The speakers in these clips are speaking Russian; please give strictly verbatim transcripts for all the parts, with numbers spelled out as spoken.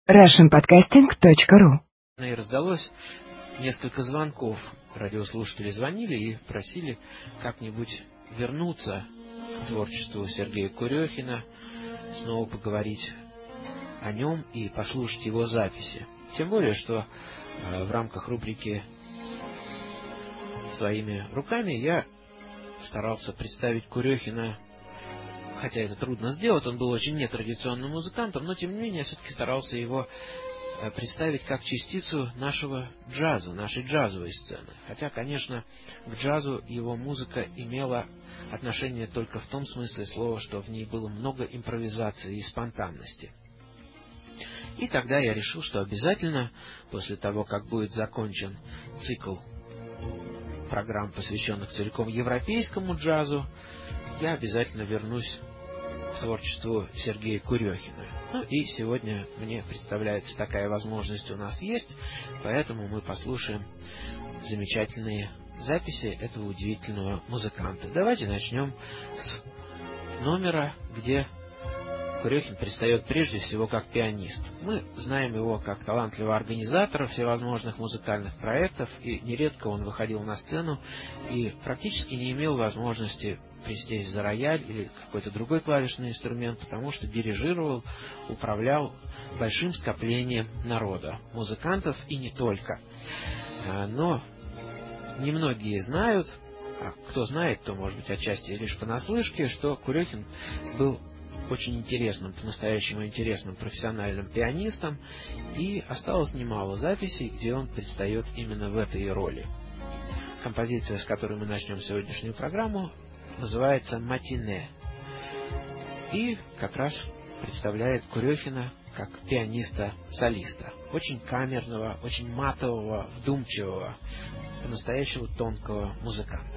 рашн подкастинг точка ру. И раздалось несколько звонков. Радиослушатели звонили и просили как-нибудь вернуться к творчеству Сергея Курехина, снова поговорить о нем и послушать его записи. Тем более, что э, в рамках рубрики «Своими руками» я старался представить Курехина, хотя это трудно сделать, он был очень нетрадиционным музыкантом, но тем не менее я все-таки старался его представить как частицу нашего джаза, нашей джазовой сцены. Хотя, конечно, к джазу его музыка имела отношение только в том смысле слова, что в ней было много импровизации и спонтанности. И тогда я решил, что обязательно, после того, как будет закончен цикл программ, посвященных целиком европейскому джазу, я обязательно вернусь к творчеству Сергея Курехина. Ну и сегодня мне представляется такая возможность у нас есть, поэтому мы послушаем замечательные записи этого удивительного музыканта. Давайте начнем с номера, где Курехин предстает прежде всего как пианист. Мы знаем его как талантливого организатора всевозможных музыкальных проектов, и нередко он выходил на сцену и практически не имел возможности присесть за рояль или какой-то другой клавишный инструмент, потому что дирижировал, управлял большим скоплением народа, музыкантов и не только. Но немногие знают, а кто знает, то, может быть, отчасти лишь понаслышке, что Курехин был очень интересным, по-настоящему интересным профессиональным пианистом, и осталось немало записей, где он предстает именно в этой роли. Композиция, с которой мы начнем сегодняшнюю программу, называется «Матине» и как раз представляет Курехина как пианиста-солиста, очень камерного, очень матового, вдумчивого, по-настоящему тонкого музыканта.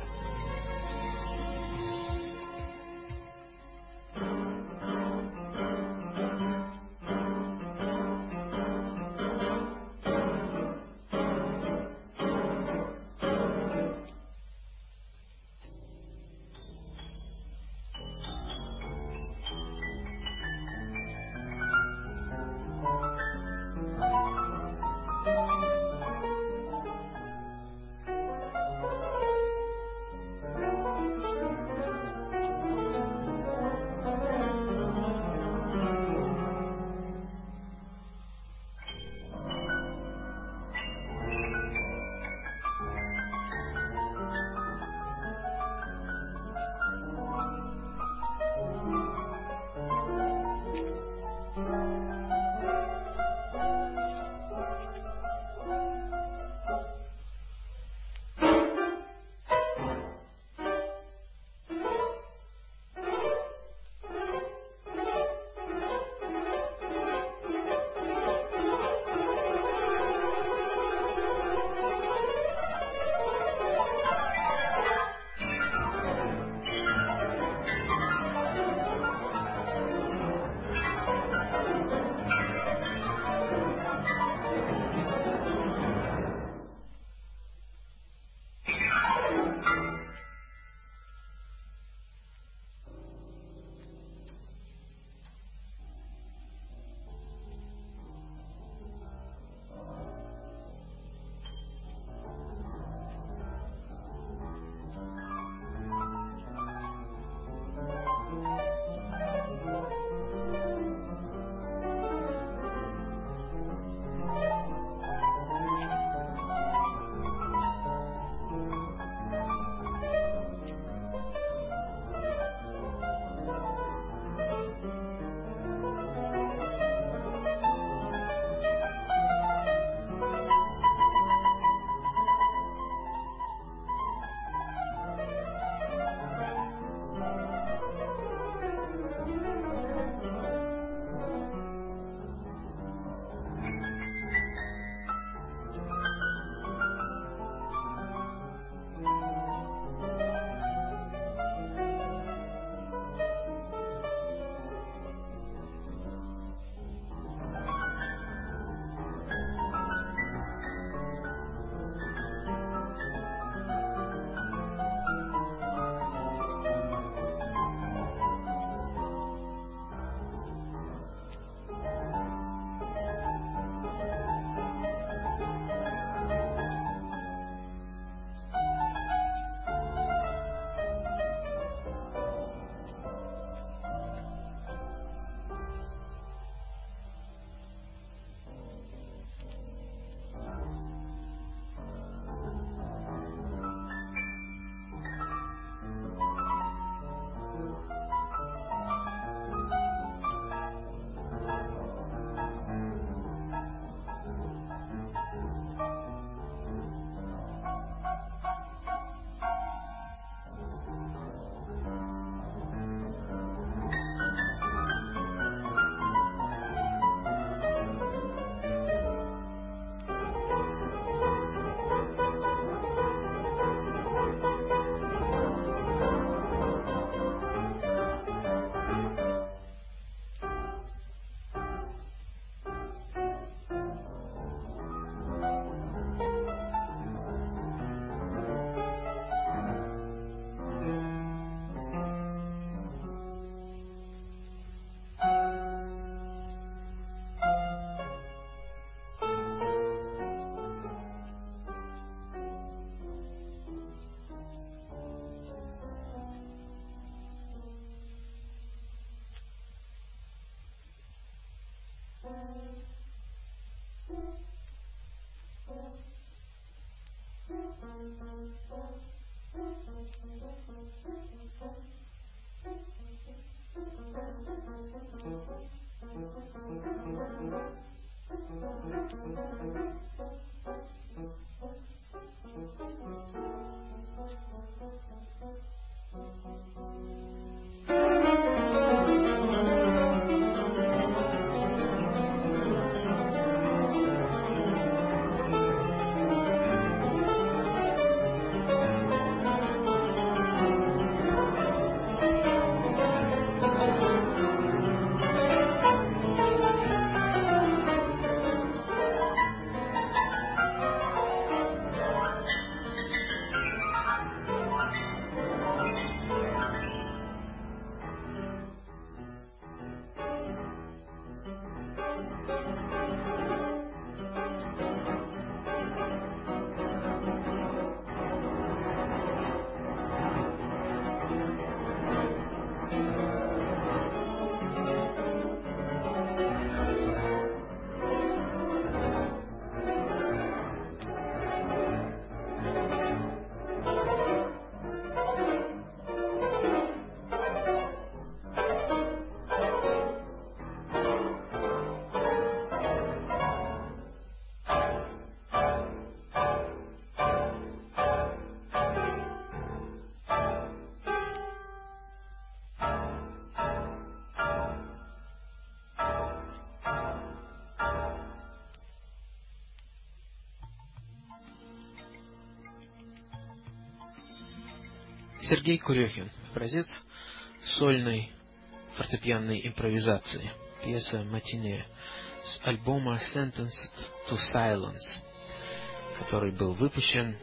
Сергей Курехин. Образец сольной фортепианной импровизации. Пьеса «Матине» с альбома «Sentenced to Silence», который был выпущен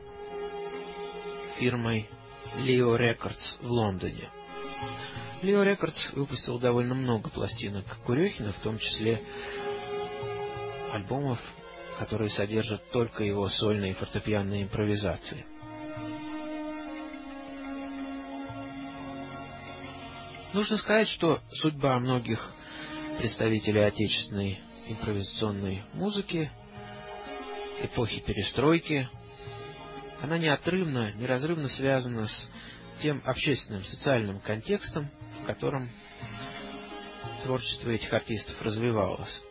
фирмой Leo Records в Лондоне. Leo Records выпустил довольно много пластинок Курехина, в том числе альбомов, которые содержат только его сольные фортепианные импровизации. Нужно сказать, что судьба многих представителей отечественной импровизационной музыки эпохи перестройки, она неотрывно, неразрывно связана с тем общественным, социальным контекстом, в котором творчество этих артистов развивалось.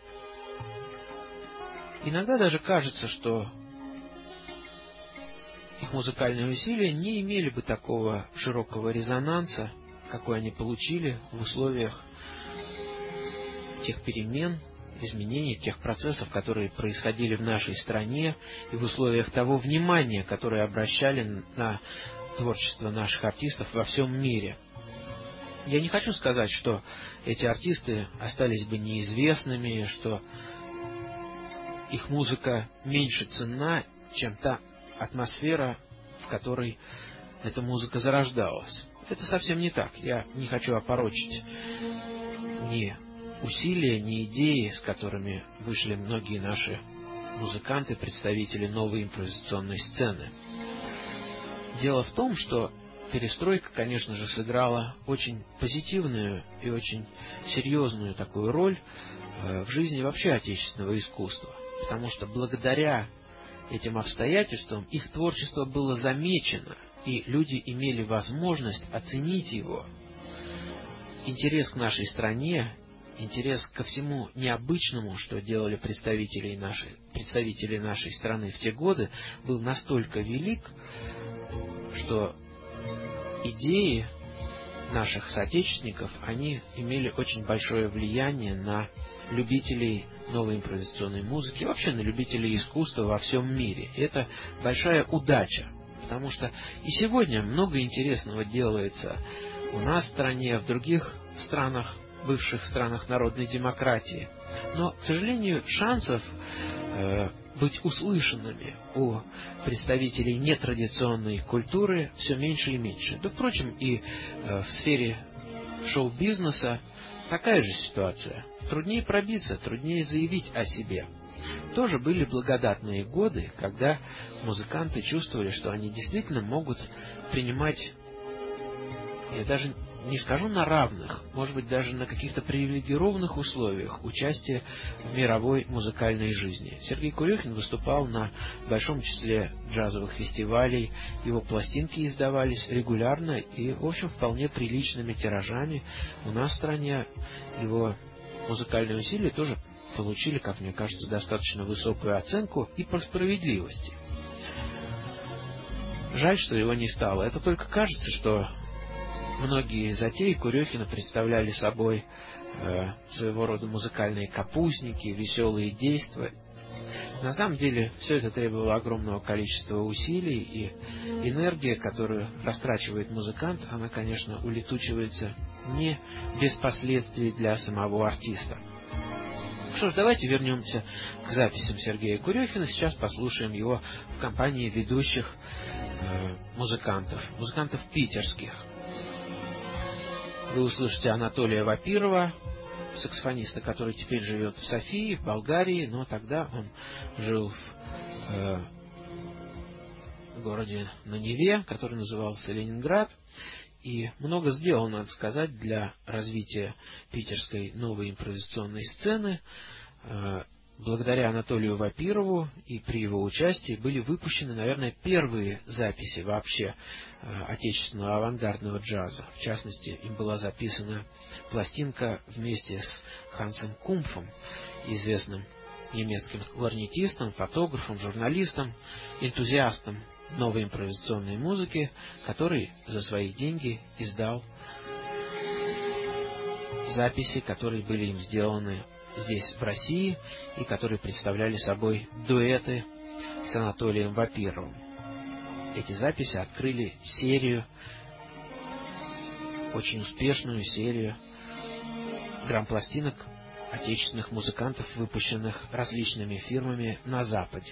Иногда даже кажется, что их музыкальные усилия не имели бы такого широкого резонанса, какой они получили в условиях тех перемен, изменений, тех процессов, которые происходили в нашей стране, и в условиях того внимания, которое обращали на творчество наших артистов во всем мире. Я не хочу сказать, что эти артисты остались бы неизвестными, что их музыка меньше ценна, чем та атмосфера, в которой эта музыка зарождалась. Это совсем не так. Я не хочу опорочить ни усилия, ни идеи, с которыми вышли многие наши музыканты, представители новой импровизационной сцены. Дело в том, что перестройка, конечно же, сыграла очень позитивную и очень серьезную такую роль в жизни вообще отечественного искусства. Потому что благодаря этим обстоятельствам их творчество было замечено, и люди имели возможность оценить его. Интерес к нашей стране, интерес ко всему необычному, что делали представители нашей, представители нашей страны в те годы, был настолько велик, что идеи наших соотечественников, они имели очень большое влияние на любителей новой импровизационной музыки, вообще на любителей искусства во всем мире. И это большая удача, потому что и сегодня много интересного делается у нас в стране, в других странах, бывших странах народной демократии. Но, к сожалению, шансов э, быть услышанными у представителей нетрадиционной культуры все меньше и меньше. Да, впрочем, и э, в сфере шоу-бизнеса такая же ситуация. Труднее пробиться, труднее заявить о себе. Тоже были благодатные годы, когда музыканты чувствовали, что они действительно могут принимать, я даже не скажу на равных, может быть, даже на каких-то привилегированных условиях участие в мировой музыкальной жизни. Сергей Курехин выступал на большом числе джазовых фестивалей, его пластинки издавались регулярно и, в общем, вполне приличными тиражами. У нас в стране его музыкальные усилия тоже получили, как мне кажется, достаточно высокую оценку и по справедливости. Жаль, что его не стало. Это только кажется, что многие затеи Курехина представляли собой э, своего рода музыкальные капустники, веселые действия. На самом деле все это требовало огромного количества усилий, и энергия, которую растрачивает музыкант, она, конечно, улетучивается не без последствий для самого артиста. Что ж, давайте вернемся к записям Сергея Курехина. Сейчас послушаем его в компании ведущих э, музыкантов, музыкантов питерских. Вы услышите Анатолия Вапирова, саксофониста, который теперь живет в Софии, в Болгарии, но тогда он жил в э, городе на Неве, который назывался Ленинград. И много сделал, надо сказать, для развития питерской новой импровизационной сцены. Благодаря Анатолию Вапирову и при его участии были выпущены, наверное, первые записи вообще отечественного авангардного джаза. В частности, им была записана пластинка вместе с Хансом Кумпфом, известным немецким кларнетистом, фотографом, журналистом, энтузиастом новой импровизационной музыки, который за свои деньги издал записи, которые были им сделаны здесь, в России, и которые представляли собой дуэты с Анатолием Вапировым. Эти записи открыли серию, очень успешную серию грампластинок отечественных музыкантов, выпущенных различными фирмами на Западе.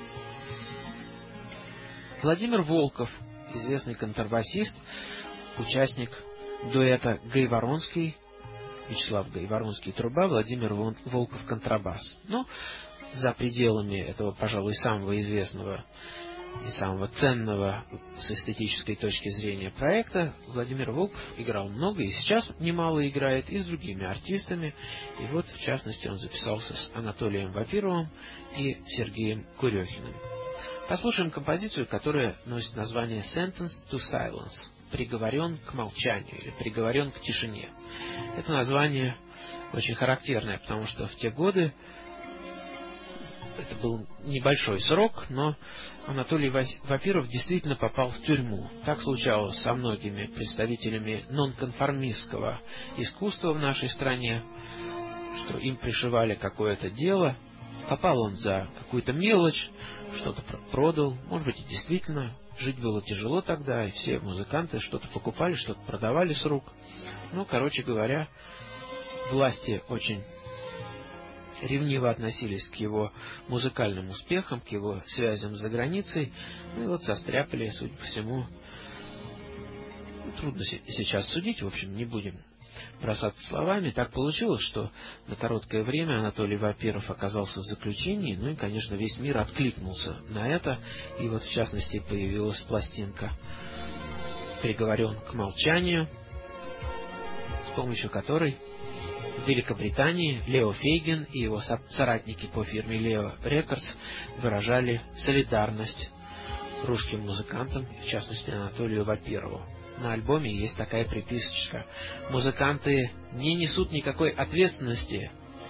Владимир Волков, известный контрабасист, участник дуэта Гайворонский, Вячеслав Гайворонский труба, Владимир Волков контрабас. Но за пределами этого, пожалуй, самого известного и самого ценного с эстетической точки зрения проекта, Владимир Волков играл много и сейчас немало играет и с другими артистами. И вот, в частности, он записался с Анатолием Вапировым и Сергеем Курехиным. Послушаем композицию, которая носит название «Sentence to Silence», «Приговорен к молчанию» или «Приговорен к тишине». Это название очень характерное, потому что в те годы это был небольшой срок, но Анатолий Вапиров действительно попал в тюрьму. Так случалось со многими представителями нонконформистского искусства в нашей стране, что им пришивали какое-то дело. Попал он за какую-то мелочь, что-то продал, может быть, и действительно жить было тяжело тогда, и все музыканты что-то покупали, что-то продавали с рук. Ну, короче говоря, власти очень ревниво относились к его музыкальным успехам, к его связям за границей, ну и вот состряпали, судя по всему, трудно сейчас судить, в общем, не будем бросаться словами. Так получилось, что на короткое время Анатолий Вапиров оказался в заключении, ну и, конечно, весь мир откликнулся на это, и вот, в частности, появилась пластинка «Приговорен к молчанию», с помощью которой в Великобритании Лео Фейгин и его соратники по фирме Leo Records выражали солидарность русским музыкантам, в частности, Анатолию Вапирову. На альбоме есть такая приписочка: музыканты не несут никакой ответственности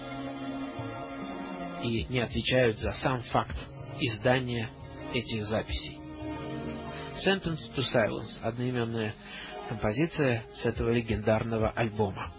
и не отвечают за сам факт издания этих записей. Sentence to Silence — одноименная композиция с этого легендарного альбома.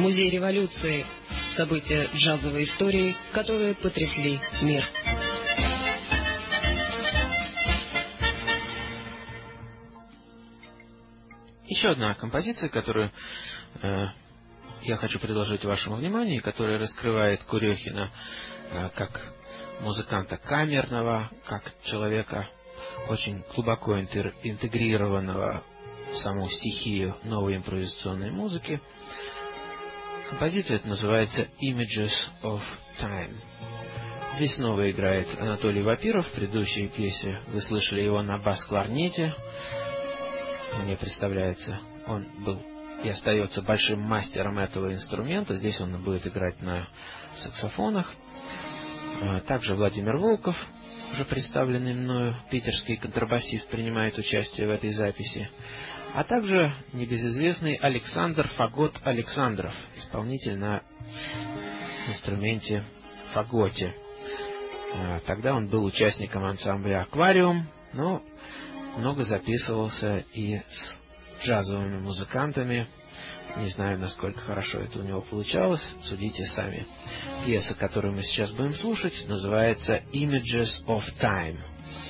Музей революции. События джазовой истории, которые потрясли мир. Еще одна композиция, которую э, я хочу предложить вашему вниманию, которая раскрывает Курехина э, как музыканта камерного, как человека очень глубоко интер, интегрированного в саму стихию новой импровизационной музыки. Композиция эта называется Images of Time. Здесь снова играет Анатолий Вапиров. В предыдущей пьесе вы слышали его на бас-кларнете. Мне представляется, он был и остается большим мастером этого инструмента. Здесь он будет играть на саксофонах. Также Владимир Волков, уже представленный мною, питерский контрабасист, принимает участие в этой записи. А также небезызвестный Александр Фагот Александров, исполнитель на инструменте фаготе. Тогда он был участником ансамбля «Аквариум», но много записывался и с джазовыми музыкантами. Не знаю, насколько хорошо это у него получалось. Судите сами. Пьеса, которую мы сейчас будем слушать, называется Images of Time.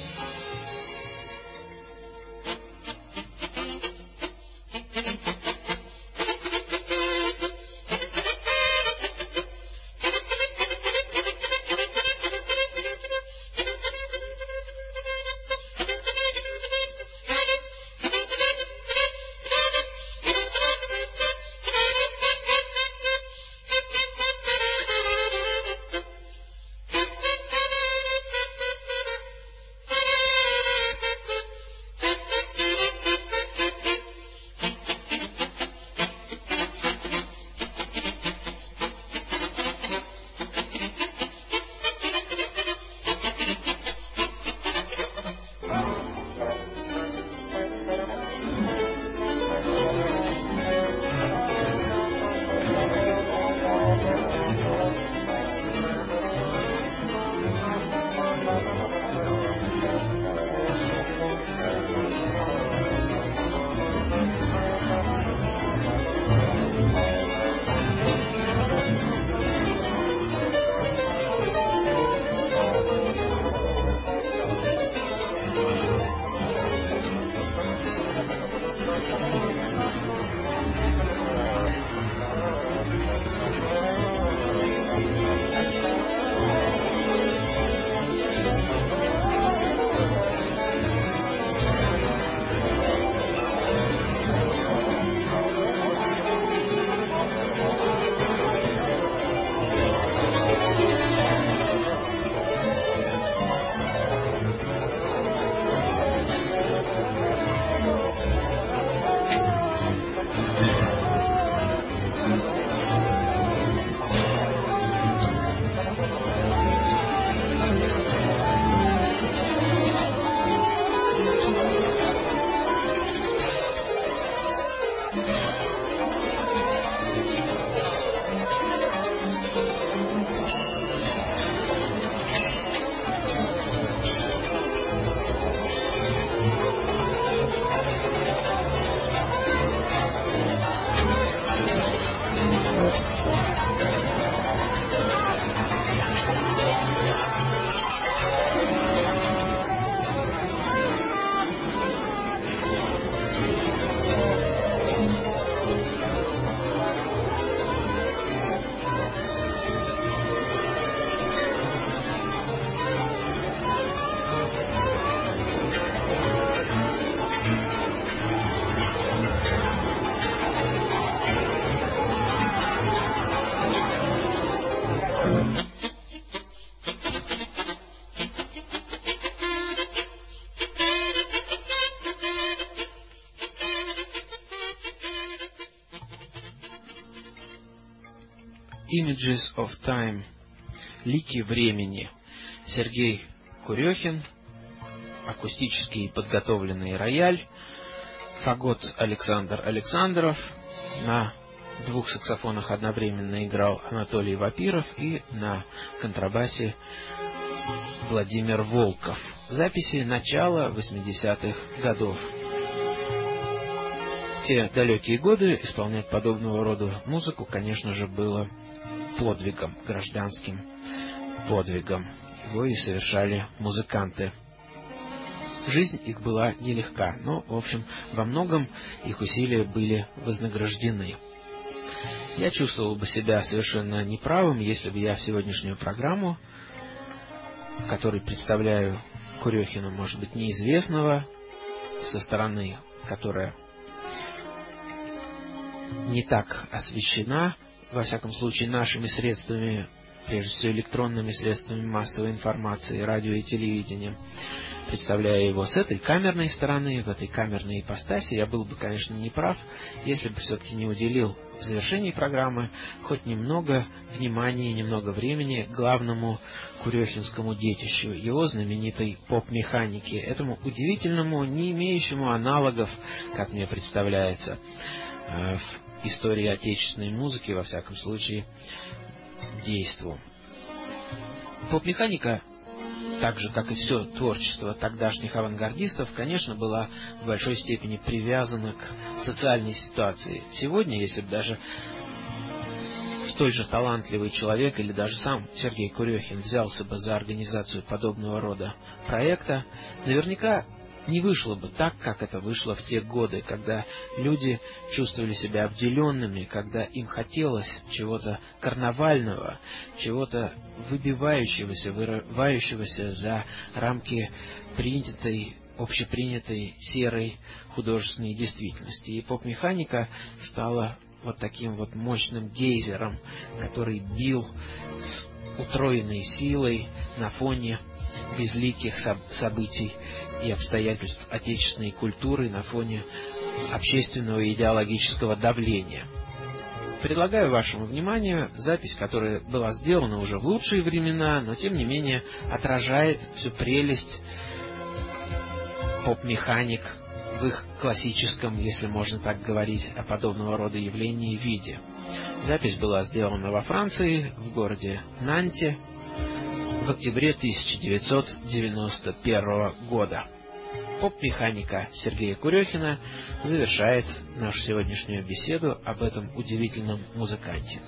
Images of Time. Лики времени. Сергей Курехин. Акустический подготовленный рояль. Фагот Александр Александров. На двух саксофонах одновременно играл Анатолий Вапиров и на контрабасе Владимир Волков. Записи начала восьмидесятых годов. В те далекие годы исполнять подобного рода музыку, конечно же, было подвигом, гражданским подвигом. Его и совершали музыканты. Жизнь их была нелегка, но, в общем, во многом их усилия были вознаграждены. Я чувствовал бы себя совершенно неправым, если бы я в сегодняшнюю программу, в которой представляю Курехина, может быть, неизвестного, со стороны, которая не так освещена, во всяком случае, нашими средствами, прежде всего электронными средствами массовой информации, радио и телевидением, представляя его с этой камерной стороны, в этой камерной ипостаси, я был бы, конечно, не прав, если бы все-таки не уделил в завершении программы хоть немного внимания, немного времени главному курехинскому детищу, его знаменитой поп-механике, этому удивительному, не имеющему аналогов, как мне представляется, в истории отечественной музыки, во всяком случае, действу. Поп-механика, так же, как и все творчество тогдашних авангардистов, конечно, была в большой степени привязана к социальной ситуации. Сегодня, если бы даже столь же талантливый человек или даже сам Сергей Курехин взялся бы за организацию подобного рода проекта, наверняка не вышло бы так, как это вышло в те годы, когда люди чувствовали себя обделенными, когда им хотелось чего-то карнавального, чего-то выбивающегося, вырывающегося за рамки принятой, общепринятой серой художественной действительности. И поп-механика стала вот таким вот мощным гейзером, который бил с утроенной силой на фоне безликих событий и обстоятельств отечественной культуры, на фоне общественного и идеологического давления. Предлагаю вашему вниманию запись, которая была сделана уже в лучшие времена, но тем не менее отражает всю прелесть поп-механик в их классическом, если можно так говорить, о подобного рода явлении виде. Запись была сделана во Франции, в городе Нанте, в октябре тысяча девятьсот девяносто первого года. Поп-механика Сергея Курехина завершает нашу сегодняшнюю беседу об этом удивительном музыканте.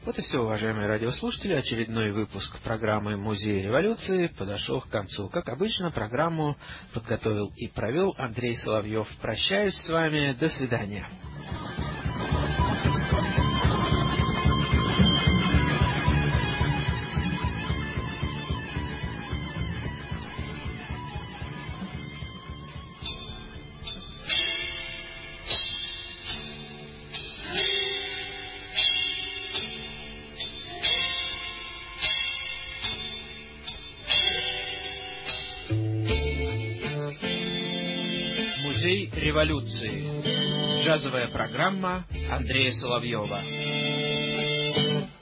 Вот и все, уважаемые радиослушатели. Очередной выпуск программы «Музей революции» подошел к концу. Как обычно, программу подготовил и провел Андрей Соловьев. Прощаюсь с вами. До свидания. Музей революции. Джазовая программа Андрея Соловьева.